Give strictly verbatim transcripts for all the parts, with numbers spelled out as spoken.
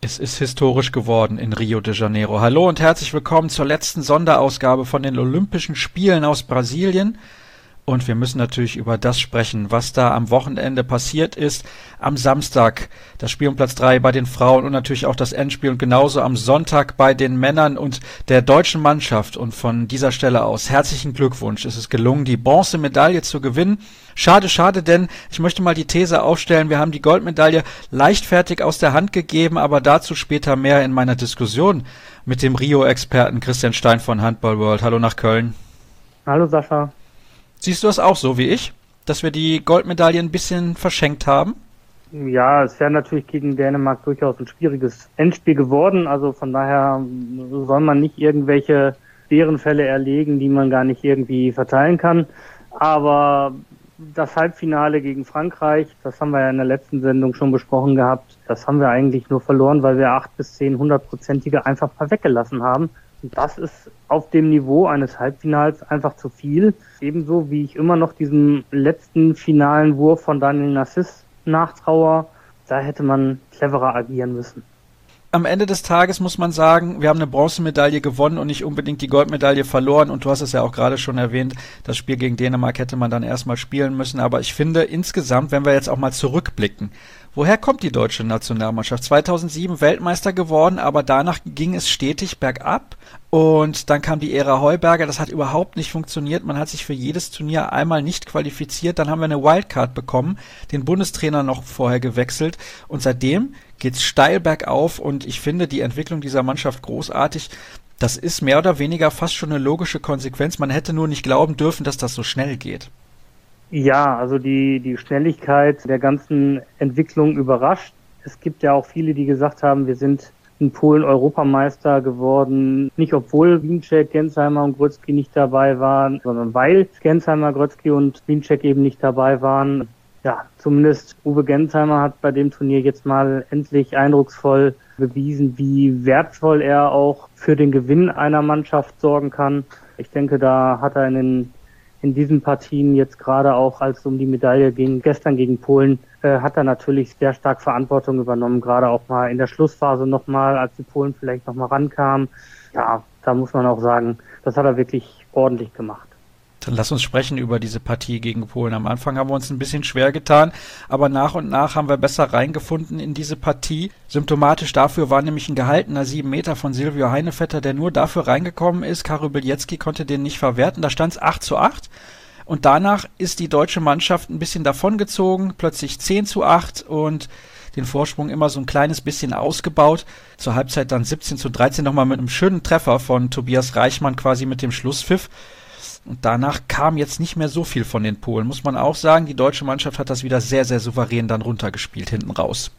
Es ist historisch geworden in Rio de Janeiro. Hallo und herzlich willkommen zur letzten Sonderausgabe von den Olympischen Spielen aus Brasilien. Und wir müssen natürlich über das sprechen, was da am Wochenende passiert ist. Am Samstag das Spiel um Platz drei bei den Frauen und natürlich auch das Endspiel und genauso am Sonntag bei den Männern und der deutschen Mannschaft. Und von dieser Stelle aus herzlichen Glückwunsch. Es ist gelungen, die Bronzemedaille zu gewinnen. Schade, schade, denn ich möchte mal die These aufstellen, wir haben die Goldmedaille leichtfertig aus der Hand gegeben, aber dazu später mehr in meiner Diskussion mit dem Rio-Experten Christian Stein von Handball World. Hallo nach Köln. Hallo Sascha. Siehst du das auch so wie ich, dass wir die Goldmedaille ein bisschen verschenkt haben? Ja, es wäre natürlich gegen Dänemark durchaus ein schwieriges Endspiel geworden. Also von daher soll man nicht irgendwelche Bärenfälle erlegen, die man gar nicht irgendwie verteilen kann. Aber das Halbfinale gegen Frankreich, das haben wir ja in der letzten Sendung schon besprochen gehabt, das haben wir eigentlich nur verloren, weil wir acht bis zehn hundertprozentige einfach mal weggelassen haben. Und das ist auf dem Niveau eines Halbfinals einfach zu viel. Ebenso wie ich immer noch diesem letzten finalen Wurf von Daniel Narcisse nachtraue, da hätte man cleverer agieren müssen. Am Ende des Tages muss man sagen, wir haben eine Bronzemedaille gewonnen und nicht unbedingt die Goldmedaille verloren. Und du hast es ja auch gerade schon erwähnt, das Spiel gegen Dänemark hätte man dann erstmal spielen müssen. Aber ich finde insgesamt, wenn wir jetzt auch mal zurückblicken, woher kommt die deutsche Nationalmannschaft? zweitausendsieben Weltmeister geworden, aber danach ging es stetig bergab. Und dann kam die Ära Heuberger, das hat überhaupt nicht funktioniert. Man hat sich für jedes Turnier einmal nicht qualifiziert. Dann haben wir eine Wildcard bekommen, den Bundestrainer noch vorher gewechselt. Und seitdem geht's steil bergauf. Und ich finde die Entwicklung dieser Mannschaft großartig. Das ist mehr oder weniger fast schon eine logische Konsequenz. Man hätte nur nicht glauben dürfen, dass das so schnell geht. Ja, also die, die Schnelligkeit der ganzen Entwicklung überrascht. Es gibt ja auch viele, die gesagt haben, wir sind in Polen Europameister geworden, nicht obwohl Wiencheck, Gensheimer und Grötzky nicht dabei waren, sondern weil Gensheimer, Grötzky und Wiencheck eben nicht dabei waren. Ja, zumindest Uwe Gensheimer hat bei dem Turnier jetzt mal endlich eindrucksvoll bewiesen, wie wertvoll er auch für den Gewinn einer Mannschaft sorgen kann. Ich denke, da hat er in den in diesen Partien jetzt gerade auch, als es um die Medaille ging, gestern gegen Polen, äh, hat er natürlich sehr stark Verantwortung übernommen, gerade auch mal in der Schlussphase nochmal, als die Polen vielleicht nochmal rankamen. Ja, da muss man auch sagen, das hat er wirklich ordentlich gemacht. Dann lass uns sprechen über diese Partie gegen Polen. Am Anfang haben wir uns ein bisschen schwer getan, aber nach und nach haben wir besser reingefunden in diese Partie. Symptomatisch dafür war nämlich ein gehaltener sieben Meter von Silvio Heinevetter, der nur dafür reingekommen ist. Karo Bielецki konnte den nicht verwerten. Da stand es acht zu acht. Und danach ist die deutsche Mannschaft ein bisschen davongezogen, plötzlich zehn zu acht und den Vorsprung immer so ein kleines bisschen ausgebaut. Zur Halbzeit dann siebzehn zu dreizehn nochmal mit einem schönen Treffer von Tobias Reichmann quasi mit dem Schlusspfiff. Und danach kam jetzt nicht mehr so viel von den Polen, muss man auch sagen. Die deutsche Mannschaft hat das wieder sehr, sehr souverän dann runtergespielt hinten raus.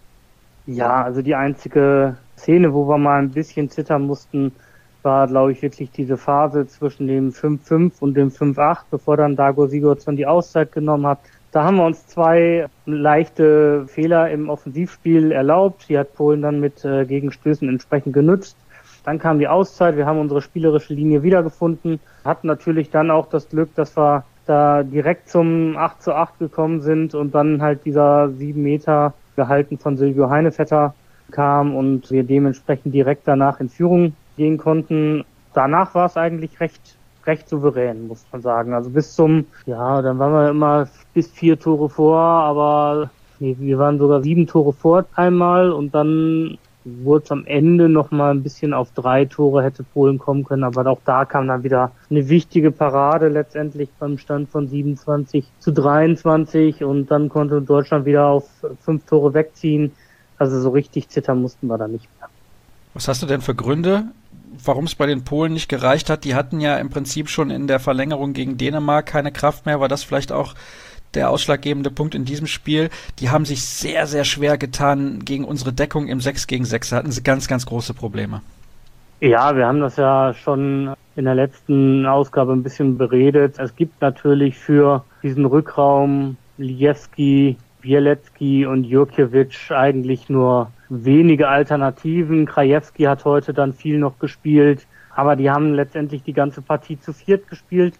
Ja, also die einzige Szene, wo wir mal ein bisschen zittern mussten, war, glaube ich, wirklich diese Phase zwischen dem fünf fünf und dem fünf acht, bevor dann Dago Sigurdsson die Auszeit genommen hat. Da haben wir uns zwei leichte Fehler im Offensivspiel erlaubt. Die hat Polen dann mit äh, Gegenstößen entsprechend genutzt. Dann kam die Auszeit, wir haben unsere spielerische Linie wiedergefunden, hatten natürlich dann auch das Glück, dass wir da direkt zum acht zu acht gekommen sind und dann halt dieser sieben Meter gehalten von Silvio Heinevetter kam und wir dementsprechend direkt danach in Führung gehen konnten. Danach war es eigentlich recht recht souverän, muss man sagen. Also bis zum, ja, dann waren wir immer bis vier Tore vor, aber nee, wir waren sogar sieben Tore vor einmal und dann wurde es am Ende noch mal ein bisschen auf drei Tore hätte Polen kommen können, aber auch da kam dann wieder eine wichtige Parade letztendlich beim Stand von siebenundzwanzig zu dreiundzwanzig und dann konnte Deutschland wieder auf fünf Tore wegziehen. Also so richtig zittern mussten wir da nicht mehr. Was hast du denn für Gründe, warum es bei den Polen nicht gereicht hat? Die hatten ja im Prinzip schon in der Verlängerung gegen Dänemark keine Kraft mehr. War das vielleicht auch der ausschlaggebende Punkt in diesem Spiel? Die haben sich sehr, sehr schwer getan gegen unsere Deckung im sechs gegen sechs. Da hatten sie ganz, ganz große Probleme. Ja, wir haben das ja schon in der letzten Ausgabe ein bisschen beredet. Es gibt natürlich für diesen Rückraum Lijewski, Bielецki und Jurkiewicz eigentlich nur wenige Alternativen. Krajewski hat heute dann viel noch gespielt, aber die haben letztendlich die ganze Partie zu viert gespielt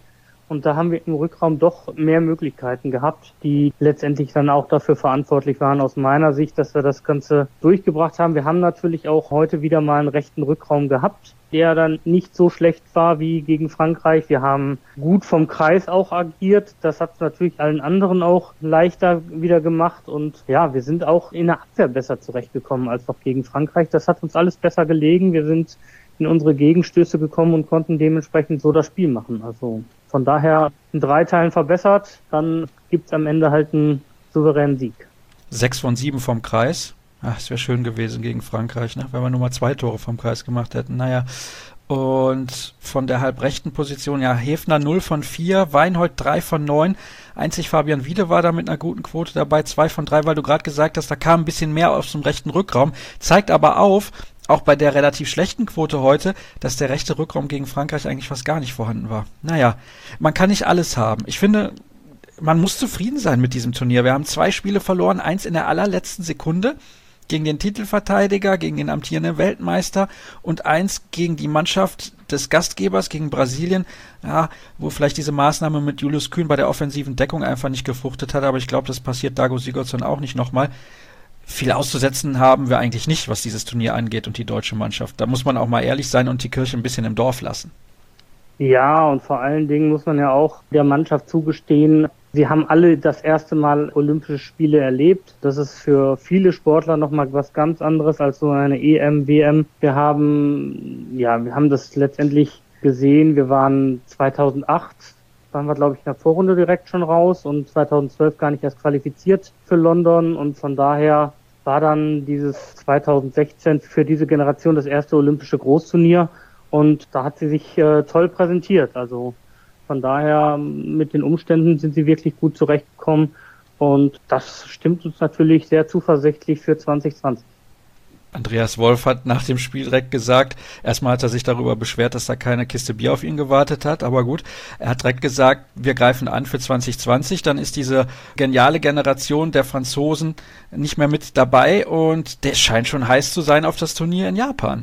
Und da haben wir im Rückraum doch mehr Möglichkeiten gehabt, die letztendlich dann auch dafür verantwortlich waren, aus meiner Sicht, dass wir das Ganze durchgebracht haben. Wir haben natürlich auch heute wieder mal einen rechten Rückraum gehabt, der dann nicht so schlecht war wie gegen Frankreich. Wir haben gut vom Kreis auch agiert. Das hat es natürlich allen anderen auch leichter wieder gemacht. Und ja, wir sind auch in der Abwehr besser zurechtgekommen als noch gegen Frankreich. Das hat uns alles besser gelegen. Wir sind in unsere Gegenstöße gekommen und konnten dementsprechend so das Spiel machen. Also von daher in drei Teilen verbessert, dann gibt's am Ende halt einen souveränen Sieg. Sechs von sieben vom Kreis. Ach, es wäre schön gewesen gegen Frankreich, ne? Wenn wir nur mal zwei Tore vom Kreis gemacht hätten. Naja, und von der halbrechten Position, ja, Häfner null von vier, Weinhold drei von neun. Einzig Fabian Wiede war da mit einer guten Quote dabei, zwei von drei, weil du gerade gesagt hast, da kam ein bisschen mehr aus dem rechten Rückraum. Zeigt aber auf, auch bei der relativ schlechten Quote heute, dass der rechte Rückraum gegen Frankreich eigentlich fast gar nicht vorhanden war. Naja, man kann nicht alles haben. Ich finde, man muss zufrieden sein mit diesem Turnier. Wir haben zwei Spiele verloren, eins in der allerletzten Sekunde gegen den Titelverteidiger, gegen den amtierenden Weltmeister und eins gegen die Mannschaft des Gastgebers, gegen Brasilien, ja, wo vielleicht diese Maßnahme mit Julius Kühn bei der offensiven Deckung einfach nicht gefruchtet hat, aber ich glaube, das passiert Dago Sigurdsson auch nicht nochmal. Viel auszusetzen haben wir eigentlich nicht, was dieses Turnier angeht und die deutsche Mannschaft. Da muss man auch mal ehrlich sein und die Kirche ein bisschen im Dorf lassen. Ja, und vor allen Dingen muss man ja auch der Mannschaft zugestehen, sie haben alle das erste Mal Olympische Spiele erlebt. Das ist für viele Sportler nochmal was ganz anderes als so eine E M, W M. Wir haben, ja, wir haben das letztendlich gesehen. Wir waren zweitausendacht, waren wir, glaube ich, in der Vorrunde direkt schon raus und zweitausendzwölf gar nicht erst qualifiziert für London. Und von daher war dann dieses zweitausendsechzehn für diese Generation das erste olympische Großturnier. Und da hat sie sich äh, toll präsentiert. Also von daher mit den Umständen sind sie wirklich gut zurechtgekommen. Und das stimmt uns natürlich sehr zuversichtlich für zwanzig zwanzig. Andreas Wolf hat nach dem Spiel direkt gesagt, erstmal hat er sich darüber beschwert, dass da keine Kiste Bier auf ihn gewartet hat, aber gut, er hat direkt gesagt, wir greifen an für zwanzig zwanzig, dann ist diese geniale Generation der Franzosen nicht mehr mit dabei und der scheint schon heiß zu sein auf das Turnier in Japan.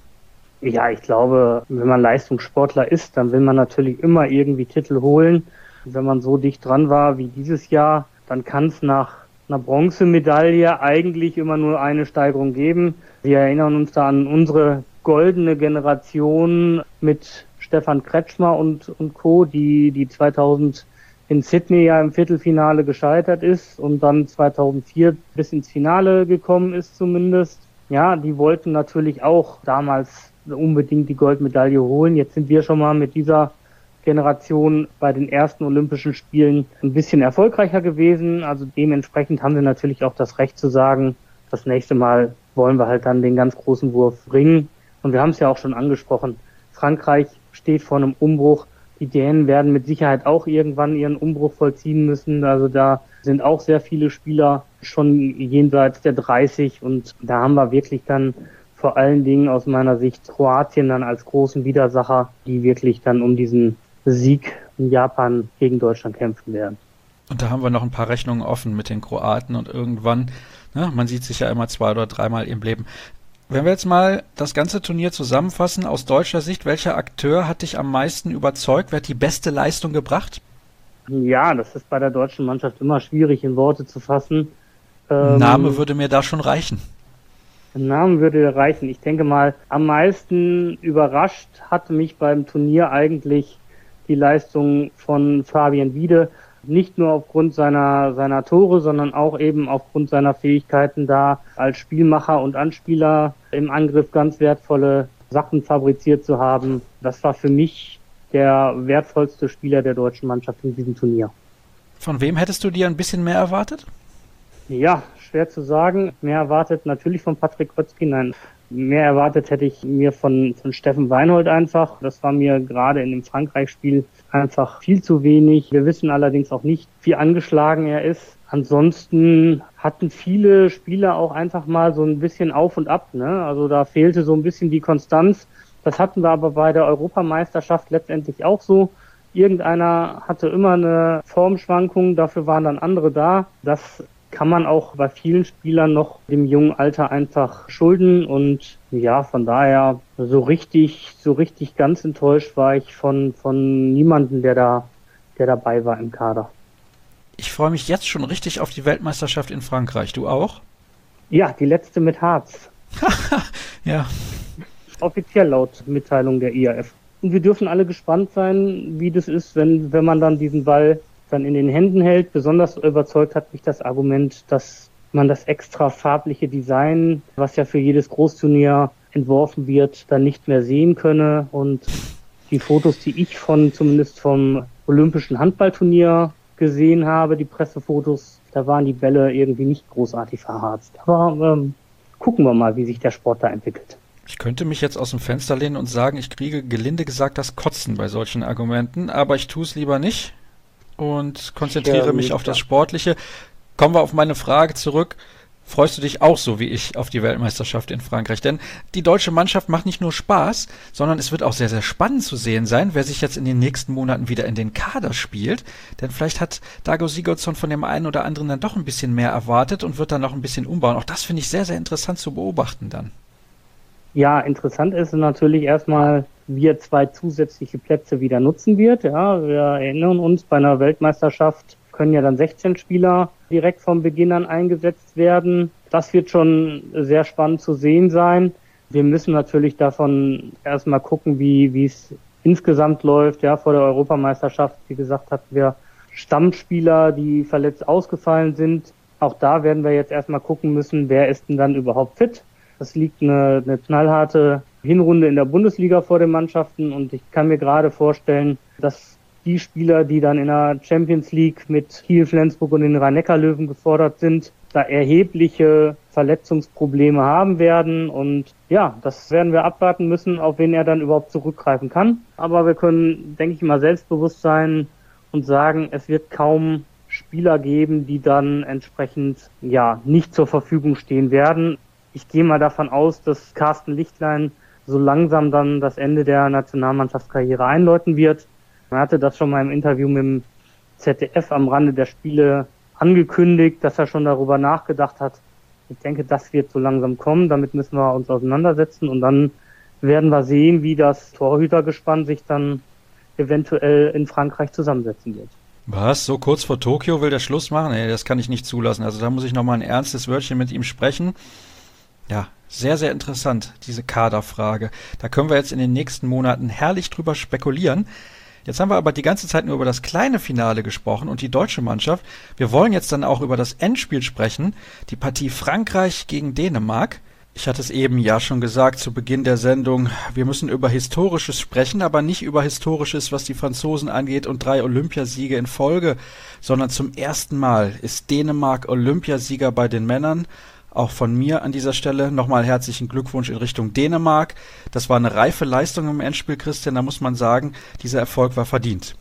Ja, ich glaube, wenn man Leistungssportler ist, dann will man natürlich immer irgendwie Titel holen. Wenn man so dicht dran war wie dieses Jahr, dann kann es nach einer Bronzemedaille eigentlich immer nur eine Steigerung geben. Wir erinnern uns da an unsere goldene Generation mit Stefan Kretschmer und, und Co., die, die zweitausend in Sydney ja im Viertelfinale gescheitert ist und dann zweitausendvier bis ins Finale gekommen ist zumindest. Ja, die wollten natürlich auch damals unbedingt die Goldmedaille holen. Jetzt sind wir schon mal mit dieser Generation bei den ersten Olympischen Spielen ein bisschen erfolgreicher gewesen. Also dementsprechend haben wir natürlich auch das Recht zu sagen, das nächste Mal wollen wir halt dann den ganz großen Wurf bringen. Und wir haben es ja auch schon angesprochen. Frankreich steht vor einem Umbruch. Die Dänen werden mit Sicherheit auch irgendwann ihren Umbruch vollziehen müssen. Also da sind auch sehr viele Spieler schon jenseits der dreißig und da haben wir wirklich dann vor allen Dingen aus meiner Sicht Kroatien dann als großen Widersacher, die wirklich dann um diesen Sieg in Japan gegen Deutschland kämpfen werden. Und da haben wir noch ein paar Rechnungen offen mit den Kroaten und irgendwann, ne, man sieht sich ja immer zwei oder dreimal im Leben. Wenn wir jetzt mal das ganze Turnier zusammenfassen, aus deutscher Sicht, welcher Akteur hat dich am meisten überzeugt? Wer hat die beste Leistung gebracht? Ja, das ist bei der deutschen Mannschaft immer schwierig in Worte zu fassen. Ähm, Name würde mir da schon reichen. Ein Name würde reichen. Ich denke mal, am meisten überrascht hat mich beim Turnier eigentlich die Leistung von Fabian Wiede. Nicht nur aufgrund seiner, seiner Tore, sondern auch eben aufgrund seiner Fähigkeiten da als Spielmacher und Anspieler im Angriff ganz wertvolle Sachen fabriziert zu haben. Das war für mich der wertvollste Spieler der deutschen Mannschaft in diesem Turnier. Von wem hättest du dir ein bisschen mehr erwartet? Ja, schwer zu sagen. Mehr erwartet natürlich von Patrick Rötzky. Nein, mehr erwartet hätte ich mir von, von Steffen Weinhold einfach. Das war mir gerade in dem Frankreich-Spiel einfach viel zu wenig. Wir wissen allerdings auch nicht, wie angeschlagen er ist. Ansonsten hatten viele Spieler auch einfach mal so ein bisschen auf und ab, ne? Also da fehlte so ein bisschen die Konstanz. Das hatten wir aber bei der Europameisterschaft letztendlich auch so. Irgendeiner hatte immer eine Formschwankung, dafür waren dann andere da. Das kann man auch bei vielen Spielern noch dem jungen Alter einfach schulden und ja, von daher so richtig, so richtig ganz enttäuscht war ich von, von niemanden, der da der dabei war im Kader. Ich freue mich jetzt schon richtig auf die Weltmeisterschaft in Frankreich. Du auch? Ja, die letzte mit Harz. Ja. Offiziell laut Mitteilung der I A F. Und wir dürfen alle gespannt sein, wie das ist, wenn, wenn man dann diesen Ball dann in den Händen hält. Besonders überzeugt hat mich das Argument, dass man das extra farbliche Design, was ja für jedes Großturnier entworfen wird, dann nicht mehr sehen könne. Und die Fotos, die ich von zumindest vom Olympischen Handballturnier gesehen habe, die Pressefotos, da waren die Bälle irgendwie nicht großartig verharzt. Aber ähm, gucken wir mal, wie sich der Sport da entwickelt. Ich könnte mich jetzt aus dem Fenster lehnen und sagen, ich kriege gelinde gesagt das Kotzen bei solchen Argumenten, aber ich tue es lieber nicht und konzentriere ja, mich ja. auf das Sportliche. Kommen wir auf meine Frage zurück. Freust du dich auch so wie ich auf die Weltmeisterschaft in Frankreich? Denn die deutsche Mannschaft macht nicht nur Spaß, sondern es wird auch sehr, sehr spannend zu sehen sein, wer sich jetzt in den nächsten Monaten wieder in den Kader spielt. Denn vielleicht hat Dago Sigurdsson von dem einen oder anderen dann doch ein bisschen mehr erwartet und wird dann noch ein bisschen umbauen. Auch das finde ich sehr, sehr interessant zu beobachten dann. Ja, interessant ist natürlich erstmal, wie er zwei zusätzliche Plätze wieder nutzen wird. Ja, wir erinnern uns, bei einer Weltmeisterschaft können ja dann sechzehn Spieler direkt vom Beginn an eingesetzt werden. Das wird schon sehr spannend zu sehen sein. Wir müssen natürlich davon erstmal gucken, wie wie es insgesamt läuft. Ja, vor der Europameisterschaft, wie gesagt, hatten wir Stammspieler, die verletzt ausgefallen sind. Auch da werden wir jetzt erstmal gucken müssen, wer ist denn dann überhaupt fit. Es liegt eine, eine knallharte Hinrunde in der Bundesliga vor den Mannschaften und ich kann mir gerade vorstellen, dass die Spieler, die dann in der Champions League mit Kiel, Flensburg und den Rhein-Neckar-Löwen gefordert sind, da erhebliche Verletzungsprobleme haben werden und ja, das werden wir abwarten müssen, auf wen er dann überhaupt zurückgreifen kann. Aber wir können, denke ich mal, selbstbewusst sein und sagen, es wird kaum Spieler geben, die dann entsprechend ja nicht zur Verfügung stehen werden. Ich gehe mal davon aus, dass Carsten Lichtlein so langsam dann das Ende der Nationalmannschaftskarriere einläuten wird. Er hatte das schon mal im Interview mit dem Z D F am Rande der Spiele angekündigt, dass er schon darüber nachgedacht hat. Ich denke, das wird so langsam kommen. Damit müssen wir uns auseinandersetzen und dann werden wir sehen, wie das Torhütergespann sich dann eventuell in Frankreich zusammensetzen wird. Was? So kurz vor Tokio will der Schluss machen? Nee, das kann ich nicht zulassen. Also da muss ich nochmal ein ernstes Wörtchen mit ihm sprechen. Ja, sehr, sehr interessant, diese Kaderfrage. Da können wir jetzt in den nächsten Monaten herrlich drüber spekulieren. Jetzt haben wir aber die ganze Zeit nur über das kleine Finale gesprochen und die deutsche Mannschaft. Wir wollen jetzt dann auch über das Endspiel sprechen, die Partie Frankreich gegen Dänemark. Ich hatte es eben ja schon gesagt zu Beginn der Sendung, wir müssen über Historisches sprechen, aber nicht über Historisches, was die Franzosen angeht und drei Olympiasiege in Folge, sondern zum ersten Mal ist Dänemark Olympiasieger bei den Männern. Auch von mir an dieser Stelle nochmal herzlichen Glückwunsch in Richtung Dänemark. Das war eine reife Leistung im Endspiel, Christian. Da muss man sagen, dieser Erfolg war verdient.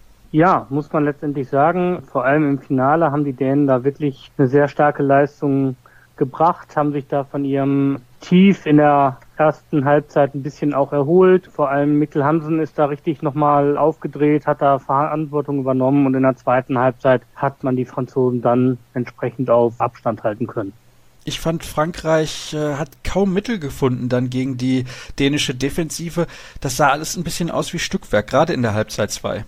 Ja, muss man letztendlich sagen. Vor allem im Finale haben die Dänen da wirklich eine sehr starke Leistung gebracht, haben sich da von ihrem Tief in der ersten Halbzeit ein bisschen auch erholt. Vor allem Mikkel Hansen ist da richtig nochmal aufgedreht, hat da Verantwortung übernommen und in der zweiten Halbzeit hat man die Franzosen dann entsprechend auf Abstand halten können. Ich fand, Frankreich äh, hat kaum Mittel gefunden dann gegen die dänische Defensive. Das sah alles ein bisschen aus wie Stückwerk, gerade in der Halbzeit zwei.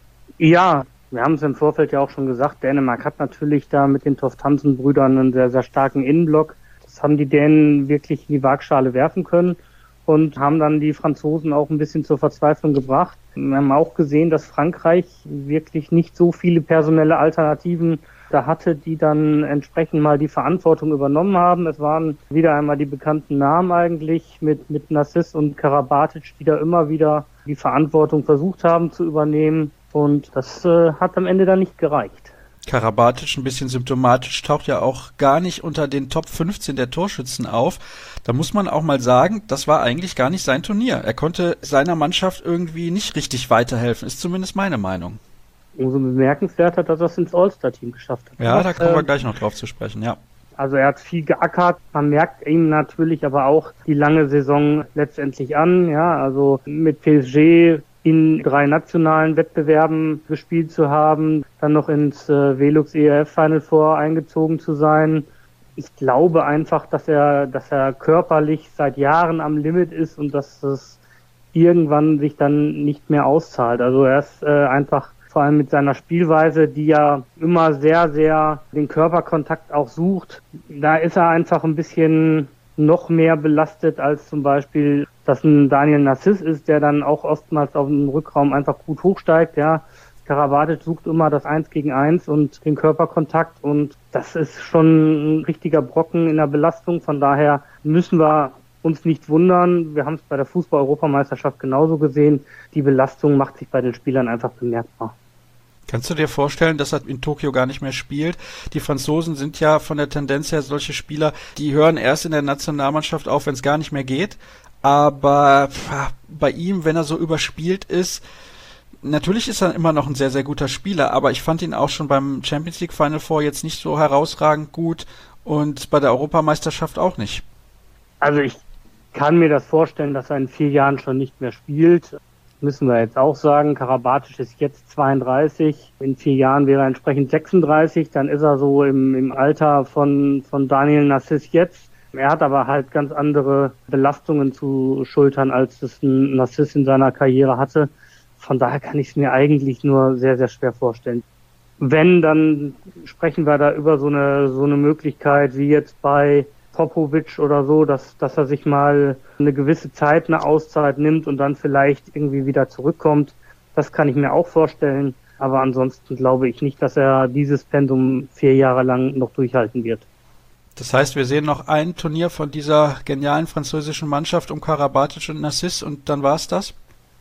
Ja, wir haben es im Vorfeld ja auch schon gesagt, Dänemark hat natürlich da mit den Toft-Hansen-Brüdern einen sehr, sehr starken Innenblock. Das haben die Dänen wirklich in die Waagschale werfen können und haben dann die Franzosen auch ein bisschen zur Verzweiflung gebracht. Wir haben auch gesehen, dass Frankreich wirklich nicht so viele personelle Alternativen da hatte, die dann entsprechend mal die Verantwortung übernommen haben. Es waren wieder einmal die bekannten Namen eigentlich mit, mit Narciss und Karabatic, die da immer wieder die Verantwortung versucht haben zu übernehmen. Und das äh, hat am Ende dann nicht gereicht. Karabatic, ein bisschen symptomatisch, taucht ja auch gar nicht unter den Top fünfzehn der Torschützen auf. Da muss man auch mal sagen, das war eigentlich gar nicht sein Turnier. Er konnte seiner Mannschaft irgendwie nicht richtig weiterhelfen, ist zumindest meine Meinung. Umso bemerkenswerter, dass er es ins All-Star-Team geschafft hat. Ja, da kommen äh, wir gleich noch drauf zu sprechen, ja. Also er hat viel geackert, man merkt ihm natürlich aber auch die lange Saison letztendlich an, ja, also mit P S G in drei nationalen Wettbewerben gespielt zu haben, dann noch ins äh, Velux E R F Final Four eingezogen zu sein. Ich glaube einfach, dass er, dass er körperlich seit Jahren am Limit ist und dass es irgendwann sich dann nicht mehr auszahlt. Also er ist äh, einfach vor allem mit seiner Spielweise, die ja immer sehr, sehr den Körperkontakt auch sucht. Da ist er einfach ein bisschen noch mehr belastet als zum Beispiel, dass ein Daniel Narciss ist, der dann auch oftmals auf dem Rückraum einfach gut hochsteigt, ja. Karabatic sucht immer das Eins gegen Eins und den Körperkontakt und das ist schon ein richtiger Brocken in der Belastung. Von daher müssen wir uns nicht wundern. Wir haben es bei der Fußball-Europameisterschaft genauso gesehen. Die Belastung macht sich bei den Spielern einfach bemerkbar. Kannst du dir vorstellen, dass er in Tokio gar nicht mehr spielt? Die Franzosen sind ja von der Tendenz her solche Spieler, die hören erst in der Nationalmannschaft auf, wenn es gar nicht mehr geht. Aber pff, bei ihm, wenn er so überspielt ist, natürlich ist er immer noch ein sehr, sehr guter Spieler, aber ich fand ihn auch schon beim Champions League Final Four jetzt nicht so herausragend gut und bei der Europameisterschaft auch nicht. Also ich kann mir das vorstellen, dass er in vier Jahren schon nicht mehr spielt. Müssen wir jetzt auch sagen, Karabatic ist jetzt zweiunddreißig, in vier Jahren wäre er entsprechend sechsunddreißig, dann ist er so im, im Alter von, von Daniel Narciss jetzt. Er hat aber halt ganz andere Belastungen zu schultern, als es ein Narciss in seiner Karriere hatte. Von daher kann ich es mir eigentlich nur sehr, sehr schwer vorstellen. Wenn, dann sprechen wir da über so eine so eine Möglichkeit wie jetzt bei Popovic oder so, dass dass er sich mal eine gewisse Zeit, eine Auszeit nimmt und dann vielleicht irgendwie wieder zurückkommt. Das kann ich mir auch vorstellen. Aber ansonsten glaube ich nicht, dass er dieses Pensum vier Jahre lang noch durchhalten wird. Das heißt, wir sehen noch ein Turnier von dieser genialen französischen Mannschaft um Karabatic und Narciss und dann war's das?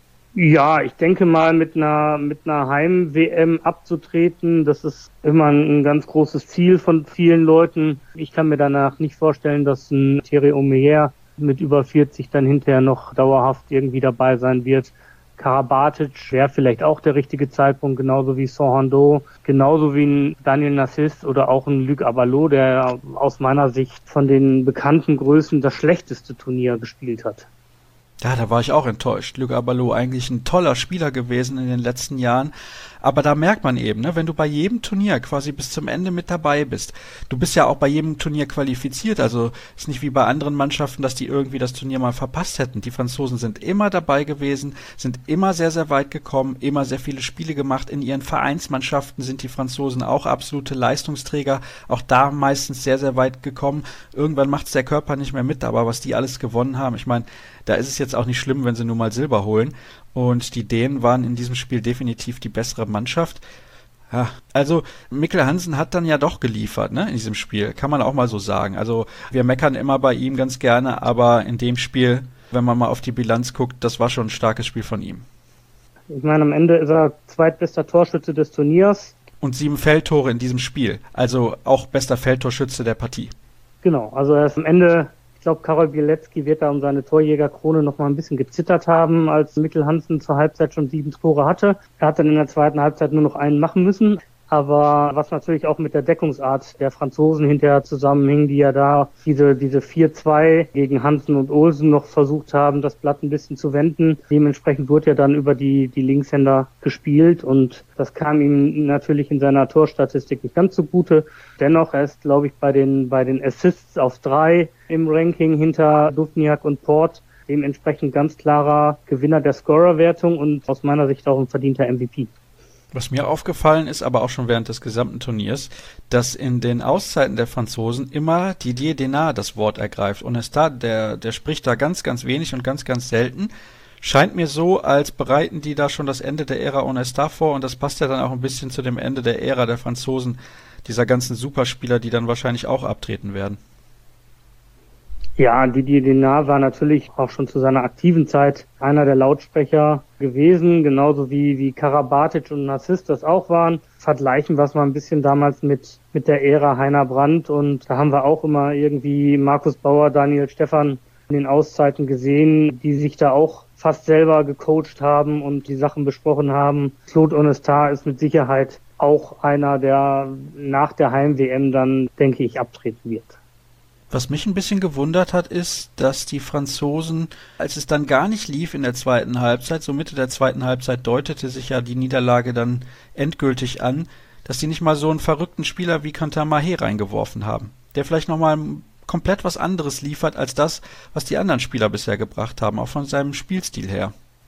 Ja, ich denke mal, mit einer mit einer Heim-W M abzutreten, das ist immer ein ganz großes Ziel von vielen Leuten. Ich kann mir danach nicht vorstellen, dass ein Thierry Omeyer mit über vierzig dann hinterher noch dauerhaft irgendwie dabei sein wird. Karabatic wäre vielleicht auch der richtige Zeitpunkt, genauso wie Sorhando, genauso wie ein Daniel Narciss oder auch ein Luc Abalo, der aus meiner Sicht von den bekannten Größen das schlechteste Turnier gespielt hat. Ja, da war ich auch enttäuscht. Luc Abalo eigentlich ein toller Spieler gewesen in den letzten Jahren. Aber da merkt man eben, ne, wenn du bei jedem Turnier quasi bis zum Ende mit dabei bist, du bist ja auch bei jedem Turnier qualifiziert, also ist nicht wie bei anderen Mannschaften, dass die irgendwie das Turnier mal verpasst hätten. Die Franzosen sind immer dabei gewesen, sind immer sehr, sehr weit gekommen, immer sehr viele Spiele gemacht. In ihren Vereinsmannschaften sind die Franzosen auch absolute Leistungsträger, auch da meistens sehr, sehr weit gekommen. Irgendwann macht es der Körper nicht mehr mit, aber was die alles gewonnen haben, ich meine, da ist es jetzt auch nicht schlimm, wenn sie nur mal Silber holen. Und die Dänen waren in diesem Spiel definitiv die bessere Mannschaft. Ja, also Mikkel Hansen hat dann ja doch geliefert, ne, in diesem Spiel. Kann man auch mal so sagen. Also wir meckern immer bei ihm ganz gerne, aber in dem Spiel, wenn man mal auf die Bilanz guckt, das war schon ein starkes Spiel von ihm. Ich meine, am Ende ist er zweitbester Torschütze des Turniers. Und sieben Feldtore in diesem Spiel. Also auch bester Feldtorschütze der Partie. Genau, also er ist am Ende... Ich glaube, Karol Bielecki wird da um seine Torjägerkrone noch mal ein bisschen gezittert haben, als Mikkel Hansen zur Halbzeit schon sieben Tore hatte. Er hat dann in der zweiten Halbzeit nur noch einen machen müssen. Aber was natürlich auch mit der Deckungsart der Franzosen hinterher zusammenhing, die ja da diese diese vier zwei gegen Hansen und Olsen noch versucht haben, das Blatt ein bisschen zu wenden. Dementsprechend wurde ja dann über die die Linkshänder gespielt und das kam ihm natürlich in seiner Torstatistik nicht ganz zugute. Dennoch, er ist, glaube ich, bei den bei den Assists auf drei im Ranking hinter Duvniak und Port. Dementsprechend ganz klarer Gewinner der Scorerwertung und aus meiner Sicht auch ein verdienter M V P. Was mir aufgefallen ist, aber auch schon während des gesamten Turniers, dass in den Auszeiten der Franzosen immer Didier Denard das Wort ergreift. Onesta, der, der spricht da ganz, ganz wenig und ganz, ganz selten. Scheint mir so, als bereiten die da schon das Ende der Ära Onesta vor und das passt ja dann auch ein bisschen zu dem Ende der Ära der Franzosen, dieser ganzen Superspieler, die dann wahrscheinlich auch abtreten werden. Ja, Didier Denard war natürlich auch schon zu seiner aktiven Zeit einer der Lautsprecher gewesen, genauso wie wie Karabatic und Narciss das auch waren. Vergleichen wir es mal ein bisschen damals mit mit der Ära Heiner Brandt und da haben wir auch immer irgendwie Markus Bauer, Daniel Stephan in den Auszeiten gesehen, die sich da auch fast selber gecoacht haben und die Sachen besprochen haben. Claude Onesta ist mit Sicherheit auch einer, der nach der Heim-W M dann, denke ich, abtreten wird. Was mich ein bisschen gewundert hat, ist, dass die Franzosen, als es dann gar nicht lief in der zweiten Halbzeit, so Mitte der zweiten Halbzeit deutete sich ja die Niederlage dann endgültig an, dass die nicht mal so einen verrückten Spieler wie Quentin Mahé reingeworfen haben, der vielleicht nochmal komplett was anderes liefert als das, was die anderen Spieler bisher gebracht haben, auch von seinem Spielstil her.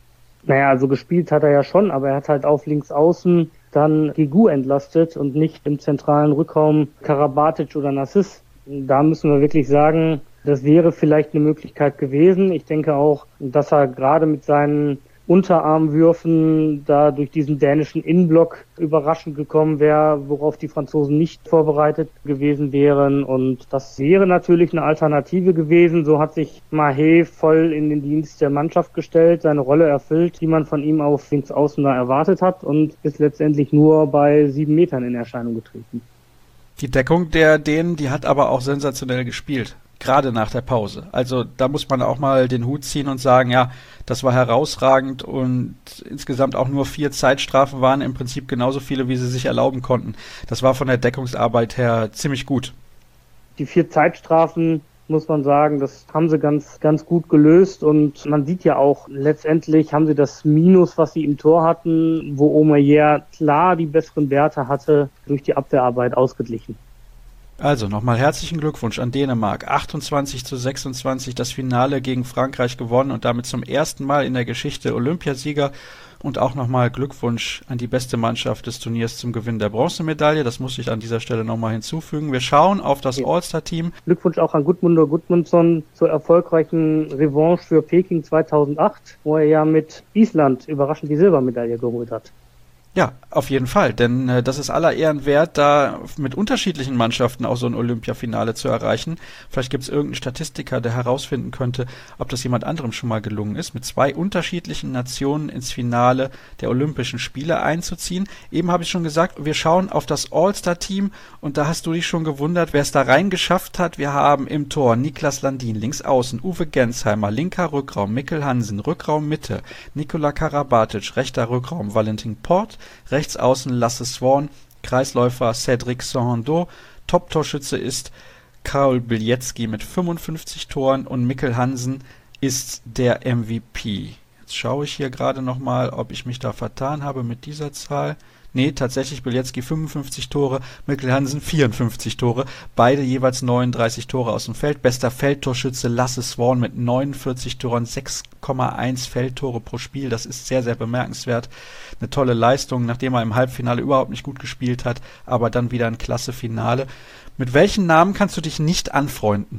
Naja, also gespielt hat er ja schon, aber er hat halt auf links außen dann Gigoux entlastet und nicht im zentralen Rückraum Karabatic oder Narciss. Da müssen wir wirklich sagen, das wäre vielleicht eine Möglichkeit gewesen. Ich denke auch, dass er gerade mit seinen Unterarmwürfen da durch diesen dänischen Innenblock überraschend gekommen wäre, worauf die Franzosen nicht vorbereitet gewesen wären. Und das wäre natürlich eine Alternative gewesen. So hat sich Mahé voll in den Dienst der Mannschaft gestellt, seine Rolle erfüllt, die man von ihm auf links außen da erwartet hat, und ist letztendlich nur bei sieben Metern in Erscheinung getreten. Die Deckung der Dänen, die hat aber auch sensationell gespielt. Gerade nach der Pause. Also da muss man auch mal den Hut ziehen und sagen, ja, das war herausragend, und insgesamt auch nur vier Zeitstrafen waren im Prinzip genauso viele, wie sie sich erlauben konnten. Das war von der Deckungsarbeit her ziemlich gut. Die vier Zeitstrafen, muss man sagen, das haben sie ganz, ganz gut gelöst, und man sieht ja auch, letztendlich haben sie das Minus, was sie im Tor hatten, wo Omeyer klar die besseren Werte hatte, durch die Abwehrarbeit ausgeglichen. Also nochmal herzlichen Glückwunsch an Dänemark. achtundzwanzig zu sechsundzwanzig das Finale gegen Frankreich gewonnen und damit zum ersten Mal in der Geschichte Olympiasieger. Und auch nochmal Glückwunsch an die beste Mannschaft des Turniers zum Gewinn der Bronzemedaille. Das muss ich an dieser Stelle nochmal hinzufügen. Wir schauen auf das ja. All-Star-Team. Glückwunsch auch an Gudmundur Gudmundsson zur erfolgreichen Revanche für Peking zweitausendacht, wo er ja mit Island überraschend die Silbermedaille geholt hat. Ja, auf jeden Fall, denn äh, das ist aller Ehren wert, da mit unterschiedlichen Mannschaften auch so ein Olympiafinale zu erreichen. Vielleicht gibt es irgendeinen Statistiker, der herausfinden könnte, ob das jemand anderem schon mal gelungen ist, mit zwei unterschiedlichen Nationen ins Finale der Olympischen Spiele einzuziehen. Eben habe ich schon gesagt, wir schauen auf das All-Star-Team, und da hast du dich schon gewundert, wer es da reingeschafft hat. Wir haben im Tor Niklas Landin, links außen, Uwe Gensheimer, linker Rückraum, Mikkel Hansen, Rückraum Mitte, Nikola Karabatic, rechter Rückraum, Valentin Port, rechts außen Lasse Swan, Kreisläufer Cédric Sohando, Top-Torschütze ist Karol Bilecki mit fünfundfünfzig Toren, und Mikkel Hansen ist der M V P. Jetzt schaue ich hier gerade nochmal, ob ich mich da vertan habe mit dieser Zahl. Nee, tatsächlich Bilecki fünfundfünfzig Tore, Mikkel Hansen vierundfünfzig Tore, beide jeweils neununddreißig Tore aus dem Feld. Bester Feldtorschütze Lasse Swan mit neunundvierzig Toren, sechs Komma eins Feldtore pro Spiel. Das ist sehr, sehr bemerkenswert. Eine tolle Leistung, nachdem er im Halbfinale überhaupt nicht gut gespielt hat, aber dann wieder ein klasse Finale. Mit welchen Namen kannst du dich nicht anfreunden?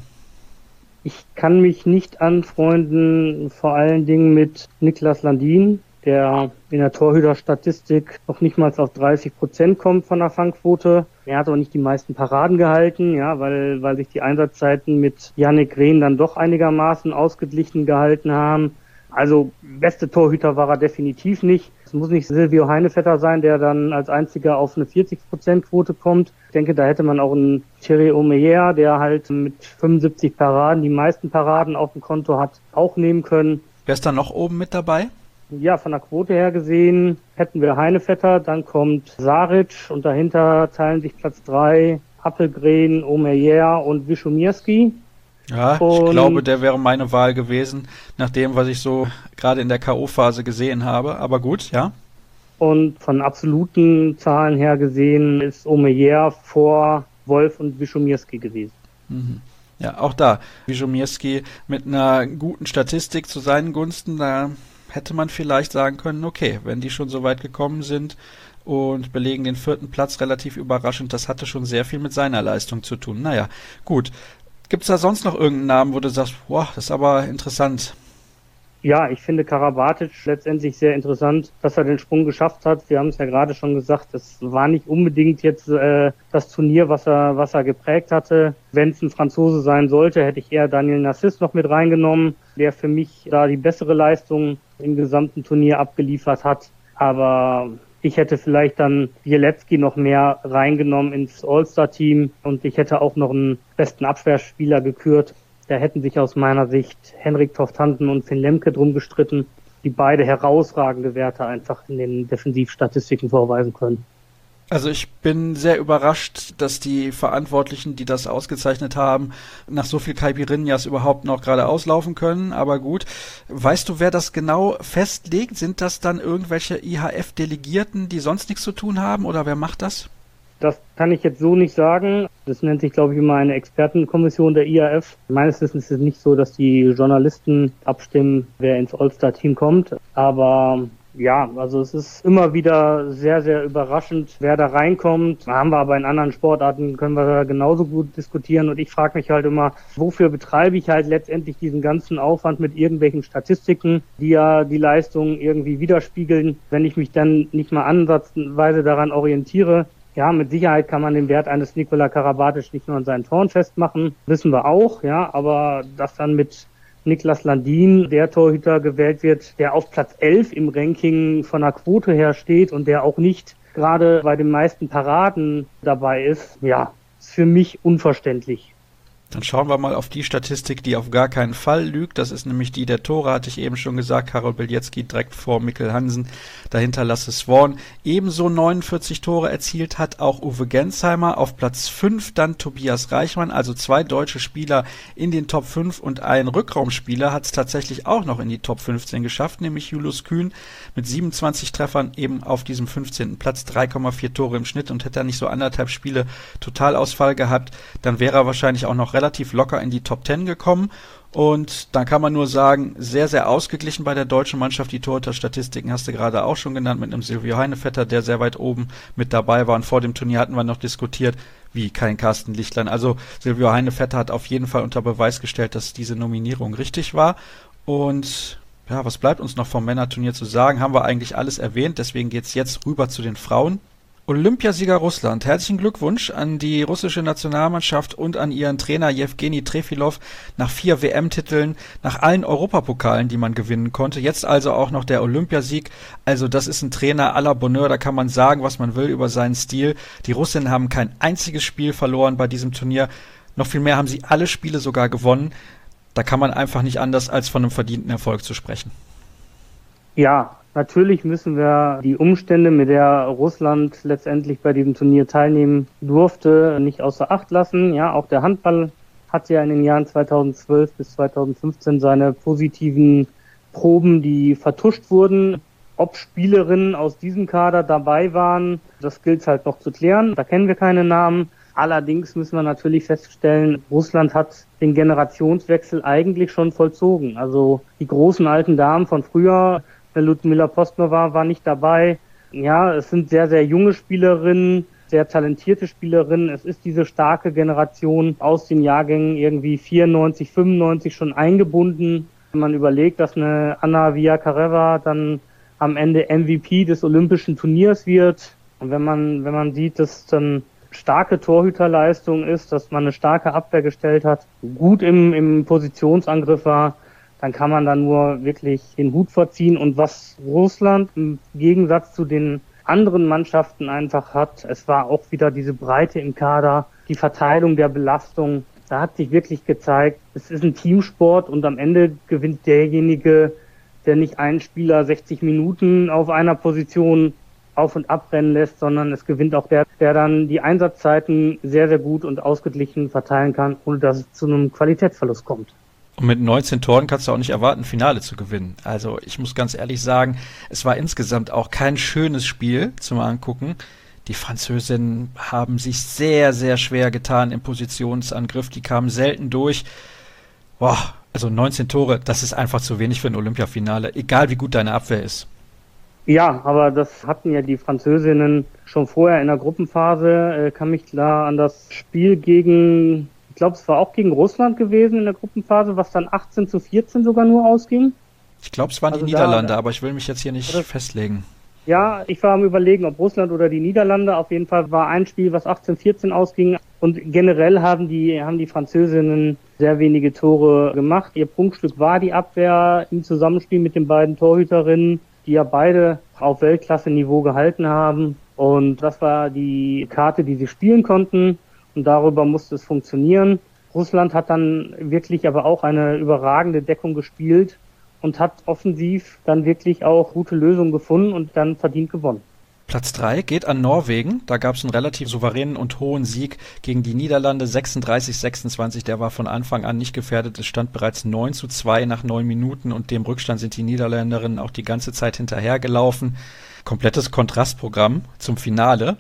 Ich kann mich nicht anfreunden, vor allen Dingen mit Niklas Landin, der in der Torhüterstatistik noch nicht mal auf dreißig Prozent kommt von der Fangquote. Er hat aber nicht die meisten Paraden gehalten, ja, weil, weil sich die Einsatzzeiten mit Yannick Rehn dann doch einigermaßen ausgeglichen gehalten haben. Also, beste Torhüter war er definitiv nicht. Es muss nicht Silvio Heinevetter sein, der dann als einziger auf eine vierzig Prozent Quote kommt. Ich denke, da hätte man auch einen Thierry Omeyer, der halt mit fünfundsiebzig Paraden die meisten Paraden auf dem Konto hat, auch nehmen können. Wer ist da noch oben mit dabei? Ja, von der Quote her gesehen hätten wir Heinevetter, dann kommt Saric, und dahinter teilen sich Platz drei Appelgren, Omeyer und Wischomirski. Ja, und ich glaube, der wäre meine Wahl gewesen, nach dem, was ich so gerade in der K O-Phase gesehen habe. Aber gut, ja. Und von absoluten Zahlen her gesehen ist Omeyer vor Wolf und Wischomirski gewesen. Mhm. Ja, auch da. Wischomirski mit einer guten Statistik zu seinen Gunsten, da hätte man vielleicht sagen können, okay, wenn die schon so weit gekommen sind und belegen den vierten Platz relativ überraschend, das hatte schon sehr viel mit seiner Leistung zu tun. Naja, gut. Gibt es da sonst noch irgendeinen Namen, wo du sagst, boah, das ist aber interessant? Ja, ich finde Karabatic letztendlich sehr interessant, dass er den Sprung geschafft hat. Wir haben es ja gerade schon gesagt, das war nicht unbedingt jetzt äh, das Turnier, was er was er geprägt hatte. Wenn es ein Franzose sein sollte, hätte ich eher Daniel Narciss noch mit reingenommen, der für mich da die bessere Leistung im gesamten Turnier abgeliefert hat. Aber ich hätte vielleicht dann Bilecki noch mehr reingenommen ins All-Star-Team, und ich hätte auch noch einen besten Abwehrspieler gekürt. Da hätten sich aus meiner Sicht Henrik Toft-Hansen und Finn Lemke drum gestritten, die beide herausragende Werte einfach in den Defensivstatistiken vorweisen können. Also ich bin sehr überrascht, dass die Verantwortlichen, die das ausgezeichnet haben, nach so viel Caipirinhas überhaupt noch gerade auslaufen können. Aber gut, weißt du, wer das genau festlegt? Sind das dann irgendwelche I H F-Delegierten, die sonst nichts zu tun haben, oder wer macht das? Das kann ich jetzt so nicht sagen. Das nennt sich, glaube ich, immer eine Expertenkommission der I A F. Meines Wissens ist es nicht so, dass die Journalisten abstimmen, wer ins All-Star-Team kommt. Aber ja, also es ist immer wieder sehr, sehr überraschend, wer da reinkommt. Haben wir aber in anderen Sportarten, können wir da genauso gut diskutieren. Und ich frage mich halt immer, wofür betreibe ich halt letztendlich diesen ganzen Aufwand mit irgendwelchen Statistiken, die ja die Leistung irgendwie widerspiegeln, wenn ich mich dann nicht mal ansatzweise daran orientiere. Ja, mit Sicherheit kann man den Wert eines Nikola Karabatic nicht nur an seinen Toren festmachen, wissen wir auch, ja, aber dass dann mit Niklas Landin, der Torhüter gewählt wird, der auf Platz elf im Ranking von der Quote her steht und der auch nicht gerade bei den meisten Paraden dabei ist, ja, ist für mich unverständlich. Dann schauen wir mal auf die Statistik, die auf gar keinen Fall lügt. Das ist nämlich die der Tore, hatte ich eben schon gesagt. Karol Bieliecki direkt vor Mikkel Hansen, dahinter Lasse Swan. Ebenso neunundvierzig Tore erzielt hat auch Uwe Gensheimer. Auf Platz fünf dann Tobias Reichmann, also zwei deutsche Spieler in den Top fünf und ein Rückraumspieler hat es tatsächlich auch noch in die Top fünfzehn geschafft, nämlich Julius Kühn mit siebenundzwanzig Treffern eben auf diesem fünfzehnten Platz, drei Komma vier Tore im Schnitt, und hätte er nicht so anderthalb Spiele Totalausfall gehabt, dann wäre er wahrscheinlich auch noch relativ locker in die Top zehn gekommen. Und dann kann man nur sagen, sehr, sehr ausgeglichen bei der deutschen Mannschaft. Die Torhüter-Statistiken hast du gerade auch schon genannt, mit einem Silvio Heinevetter, der sehr weit oben mit dabei war. Und vor dem Turnier hatten wir noch diskutiert, wie kein Carsten Lichtlein. Also Silvio Heinevetter hat auf jeden Fall unter Beweis gestellt, dass diese Nominierung richtig war. Und ja, was bleibt uns noch vom Männerturnier zu sagen? Haben wir eigentlich alles erwähnt, deswegen geht's jetzt rüber zu den Frauen. Olympiasieger Russland. Herzlichen Glückwunsch an die russische Nationalmannschaft und an ihren Trainer Jewgeni Trefilov nach vier W M-Titeln, nach allen Europapokalen, die man gewinnen konnte. Jetzt also auch noch der Olympiasieg. Also das ist ein Trainer à la Bonheur, da kann man sagen, was man will über seinen Stil. Die Russinnen haben kein einziges Spiel verloren bei diesem Turnier. Noch viel mehr haben sie alle Spiele sogar gewonnen. Da kann man einfach nicht anders als von einem verdienten Erfolg zu sprechen. Ja, natürlich müssen wir die Umstände, mit der Russland letztendlich bei diesem Turnier teilnehmen durfte, nicht außer Acht lassen. Ja, auch der Handball hat ja in den Jahren zweitausendzwölf bis zweitausendfünfzehn seine positiven Proben, die vertuscht wurden. Ob Spielerinnen aus diesem Kader dabei waren, das gilt halt noch zu klären. Da kennen wir keine Namen. Allerdings müssen wir natürlich feststellen, Russland hat den Generationswechsel eigentlich schon vollzogen. Also die großen alten Damen von früher, Ludmila Postnova war nicht dabei. Ja, es sind sehr, sehr junge Spielerinnen, sehr talentierte Spielerinnen. Es ist diese starke Generation aus den Jahrgängen irgendwie vierundneunzig, fünfundneunzig schon eingebunden. Wenn man überlegt, dass eine Anna Viakareva dann am Ende M V P des Olympischen Turniers wird. Und wenn man, wenn man sieht, dass dann starke Torhüterleistung ist, dass man eine starke Abwehr gestellt hat, gut im, im Positionsangriff war, dann kann man da nur wirklich den Hut vorziehen. Und was Russland im Gegensatz zu den anderen Mannschaften einfach hat, es war auch wieder diese Breite im Kader, die Verteilung der Belastung. Da hat sich wirklich gezeigt, es ist ein Teamsport und am Ende gewinnt derjenige, der nicht einen Spieler sechzig Minuten auf einer Position auf- und abrennen lässt, sondern es gewinnt auch der, der dann die Einsatzzeiten sehr, sehr gut und ausgeglichen verteilen kann, ohne dass es zu einem Qualitätsverlust kommt. Und mit neunzehn Toren kannst du auch nicht erwarten, Finale zu gewinnen. Also ich muss ganz ehrlich sagen, es war insgesamt auch kein schönes Spiel zum Angucken. Die Französinnen haben sich sehr, sehr schwer getan im Positionsangriff. Die kamen selten durch. Boah, also neunzehn Tore, das ist einfach zu wenig für ein Olympiafinale, egal wie gut deine Abwehr ist. Ja, aber das hatten ja die Französinnen schon vorher in der Gruppenphase. Ich kann mich klar an das Spiel gegen... Ich glaube, es war auch gegen Russland gewesen in der Gruppenphase, was dann achtzehn zu vierzehn sogar nur ausging. Ich glaube, es waren also die Niederlande, da, aber ich will mich jetzt hier nicht das, festlegen. Ja, ich war am Überlegen, ob Russland oder die Niederlande. Auf jeden Fall war ein Spiel, was achtzehn vierzehn ausging. Und generell haben die, haben die Französinnen sehr wenige Tore gemacht. Ihr Prunkstück war die Abwehr im Zusammenspiel mit den beiden Torhüterinnen, die ja beide auf Weltklasse-Niveau gehalten haben. Und das war die Karte, die sie spielen konnten. Und darüber musste es funktionieren. Russland hat dann wirklich aber auch eine überragende Deckung gespielt und hat offensiv dann wirklich auch gute Lösungen gefunden und dann verdient gewonnen. Platz drei geht an Norwegen. Da gab es einen relativ souveränen und hohen Sieg gegen die Niederlande, sechsunddreißig sechsundzwanzig. Der war von Anfang an nicht gefährdet. Es stand bereits neun zu zwei nach neun Minuten und dem Rückstand sind die Niederländerinnen auch die ganze Zeit hinterhergelaufen. Komplettes Kontrastprogramm zum Finale.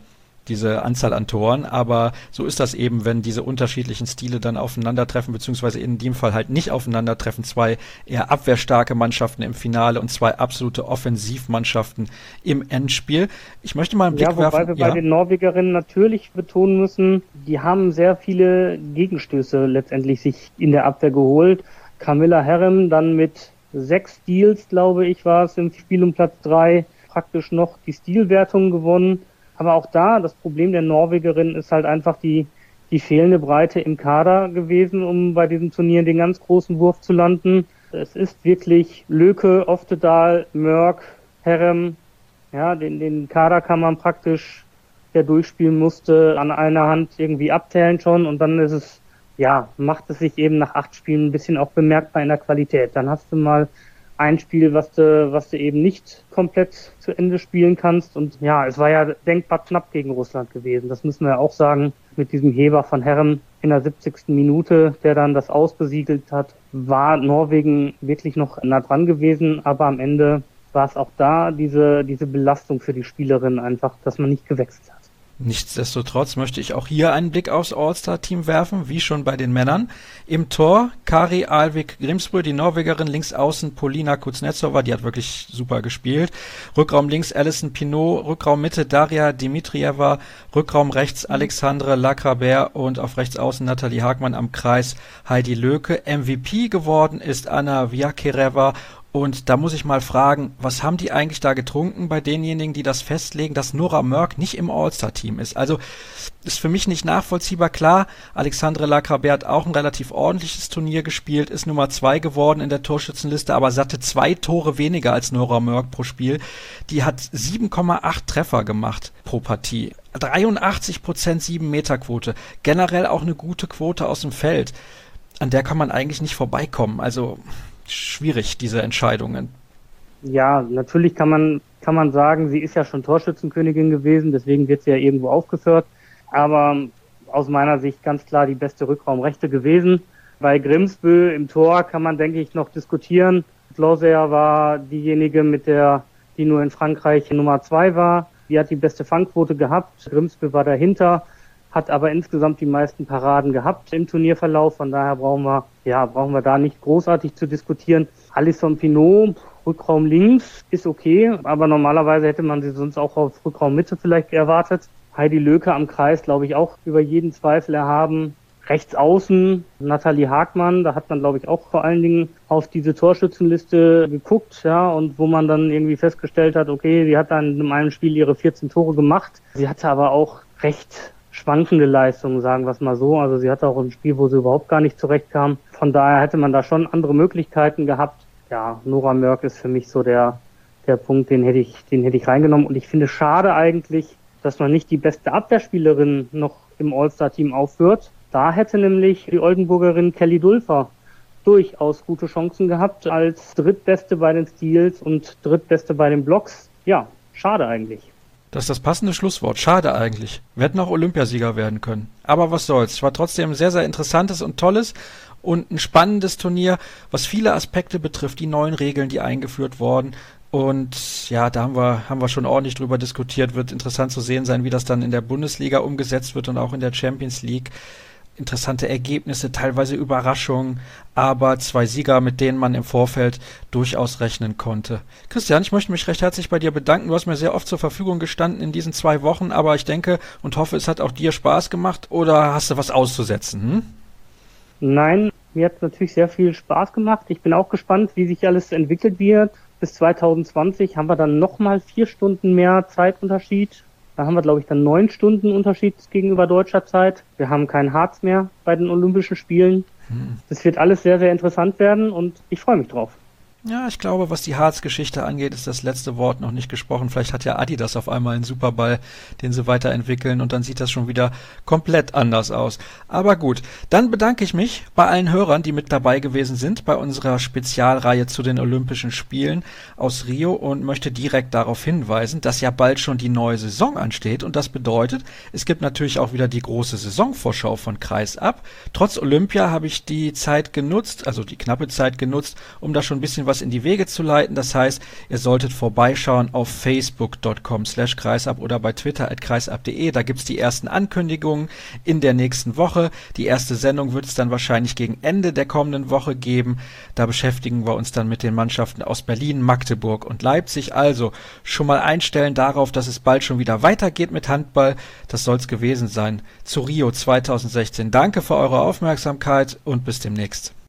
diese Anzahl an Toren, aber so ist das eben, wenn diese unterschiedlichen Stile dann aufeinandertreffen, beziehungsweise in dem Fall halt nicht aufeinandertreffen, zwei eher abwehrstarke Mannschaften im Finale und zwei absolute Offensivmannschaften im Endspiel. Ich möchte mal einen Blick ja, wobei werfen. wir ja. bei den Norwegerinnen natürlich betonen müssen, die haben sehr viele Gegenstöße letztendlich sich in der Abwehr geholt. Camilla Herrem dann mit sechs Steals, glaube ich, war es im Spiel um Platz drei, praktisch noch die Stilwertung gewonnen. Aber auch da, das Problem der Norwegerin ist halt einfach die, die fehlende Breite im Kader gewesen, um bei diesem Turnier den ganz großen Wurf zu landen. Es ist wirklich Löke, Oftedal, Mörk, Herrem, ja, den, den Kader kann man praktisch, der durchspielen musste, an einer Hand irgendwie abzählen schon und dann ist es, ja, macht es sich eben nach acht Spielen ein bisschen auch bemerkbar in der Qualität. Dann hast du mal ein Spiel, was du, was du eben nicht komplett zu Ende spielen kannst. Und ja, es war ja denkbar knapp gegen Russland gewesen. Das müssen wir ja auch sagen. Mit diesem Heber von Herrem in der siebzigsten Minute, der dann das ausbesiegelt hat, war Norwegen wirklich noch nah dran gewesen. Aber am Ende war es auch da diese, diese Belastung für die Spielerin einfach, dass man nicht gewechselt hat. Nichtsdestotrotz möchte ich auch hier einen Blick aufs All-Star-Team werfen, wie schon bei den Männern. Im Tor Kari Alvik Grimsbø, die Norwegerin, links außen Polina Kuznetsova, die hat wirklich super gespielt. Rückraum links Alison Pinot, Rückraum Mitte Daria Dimitrieva, Rückraum rechts Alexandre Lacrabert und auf rechts außen Nathalie Hagmann, am Kreis Heidi Löke. M V P geworden ist Anna Vyachereva. Und da muss ich mal fragen, was haben die eigentlich da getrunken bei denjenigen, die das festlegen, dass Nora Mörk nicht im All-Star-Team ist? Also ist für mich nicht nachvollziehbar. Klar, Alexandre Lacrabert hat auch ein relativ ordentliches Turnier gespielt, ist Nummer zwei geworden in der Torschützenliste, aber satte zwei Tore weniger als Nora Mörk pro Spiel. Die hat sieben Komma acht Treffer gemacht pro Partie. dreiundachtzig Prozent sieben-Meter-Quote. Generell auch eine gute Quote aus dem Feld. An der kann man eigentlich nicht vorbeikommen. Also schwierig, diese Entscheidungen. Ja, natürlich kann man kann man sagen, sie ist ja schon Torschützenkönigin gewesen, deswegen wird sie ja irgendwo aufgeführt. Aber aus meiner Sicht ganz klar die beste Rückraumrechte gewesen. Bei Grimsbø im Tor kann man, denke ich, noch diskutieren. Klauser war diejenige, mit der die nur in Frankreich Nummer zwei war. Die hat die beste Fangquote gehabt. Grimsbø war dahinter, hat aber insgesamt die meisten Paraden gehabt im Turnierverlauf. Von daher brauchen wir, ja, brauchen wir da nicht großartig zu diskutieren. Alison Pinot, Rückraum links, ist okay, aber normalerweise hätte man sie sonst auch auf Rückraum Mitte vielleicht erwartet. Heidi Löke am Kreis, glaube ich, auch über jeden Zweifel erhaben. Rechts außen Nathalie Hagmann, da hat man, glaube ich, auch vor allen Dingen auf diese Torschützenliste geguckt, ja, und wo man dann irgendwie festgestellt hat, okay, sie hat dann in einem Spiel ihre vierzehn Tore gemacht. Sie hatte aber auch recht schwankende Leistungen, sagen wir es mal so. Also sie hatte auch ein Spiel, wo sie überhaupt gar nicht zurechtkam. Von daher hätte man da schon andere Möglichkeiten gehabt. Ja, Nora Mörk ist für mich so der der Punkt, den hätte ich, den hätte ich reingenommen. Und ich finde schade eigentlich, dass man nicht die beste Abwehrspielerin noch im All-Star-Team aufführt. Da hätte nämlich die Oldenburgerin Kelly Dulfer durchaus gute Chancen gehabt als Drittbeste bei den Steals und Drittbeste bei den Blocks. Ja, schade eigentlich. Das ist das passende Schlusswort. Schade eigentlich. Wir hätten auch Olympiasieger werden können. Aber was soll's. Es war trotzdem ein sehr, sehr interessantes und tolles und ein spannendes Turnier, was viele Aspekte betrifft, die neuen Regeln, die eingeführt wurden. Und ja, da haben wir, haben wir schon ordentlich drüber diskutiert. Wird interessant zu sehen sein, wie das dann in der Bundesliga umgesetzt wird und auch in der Champions League. Interessante Ergebnisse, teilweise Überraschungen, aber zwei Sieger, mit denen man im Vorfeld durchaus rechnen konnte. Christian, ich möchte mich recht herzlich bei dir bedanken. Du hast mir sehr oft zur Verfügung gestanden in diesen zwei Wochen, aber ich denke und hoffe, es hat auch dir Spaß gemacht, oder hast du was auszusetzen? Hm? Nein, mir hat es natürlich sehr viel Spaß gemacht. Ich bin auch gespannt, wie sich alles entwickelt wird. Bis zwanzig zwanzig haben wir dann nochmal vier Stunden mehr Zeitunterschied. Da haben wir, glaube ich, dann neun Stunden Unterschied gegenüber deutscher Zeit. Wir haben kein Harz mehr bei den Olympischen Spielen. Hm. Das wird alles sehr, sehr interessant werden und ich freue mich drauf. Ja, ich glaube, was die Harz-Geschichte angeht, ist das letzte Wort noch nicht gesprochen. Vielleicht hat ja Adidas auf einmal einen Superball, den sie weiterentwickeln, und dann sieht das schon wieder komplett anders aus. Aber gut, dann bedanke ich mich bei allen Hörern, die mit dabei gewesen sind bei unserer Spezialreihe zu den Olympischen Spielen aus Rio, und möchte direkt darauf hinweisen, dass ja bald schon die neue Saison ansteht, und das bedeutet, es gibt natürlich auch wieder die große Saisonvorschau von Kreisab. Trotz Olympia habe ich die Zeit genutzt, also die knappe Zeit genutzt, um da schon ein bisschen was etwas in die Wege zu leiten. Das heißt, ihr solltet vorbeischauen auf facebook punkt com slash kreisab oder bei Twitter at kreisab punkt de. Da gibt's die ersten Ankündigungen in der nächsten Woche. Die erste Sendung wird es dann wahrscheinlich gegen Ende der kommenden Woche geben. Da beschäftigen wir uns dann mit den Mannschaften aus Berlin, Magdeburg und Leipzig. Also schon mal einstellen darauf, dass es bald schon wieder weitergeht mit Handball. Das soll's gewesen sein zu Rio zweitausendsechzehn. Danke für eure Aufmerksamkeit und bis demnächst.